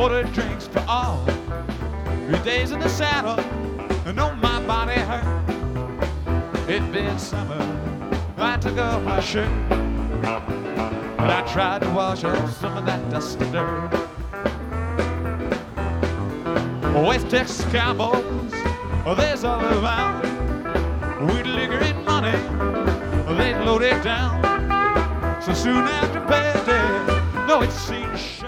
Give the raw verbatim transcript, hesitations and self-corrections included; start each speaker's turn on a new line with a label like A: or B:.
A: ordered drinks for all. Three days in the saddle, and oh, my body hurt. It'd been summer, I took off my shirt, but I tried to wash off some of that dust and dirt. West Texas cowboys, there's all around. With liquor and money, they'd load it down. So soon after payday, no, it seemed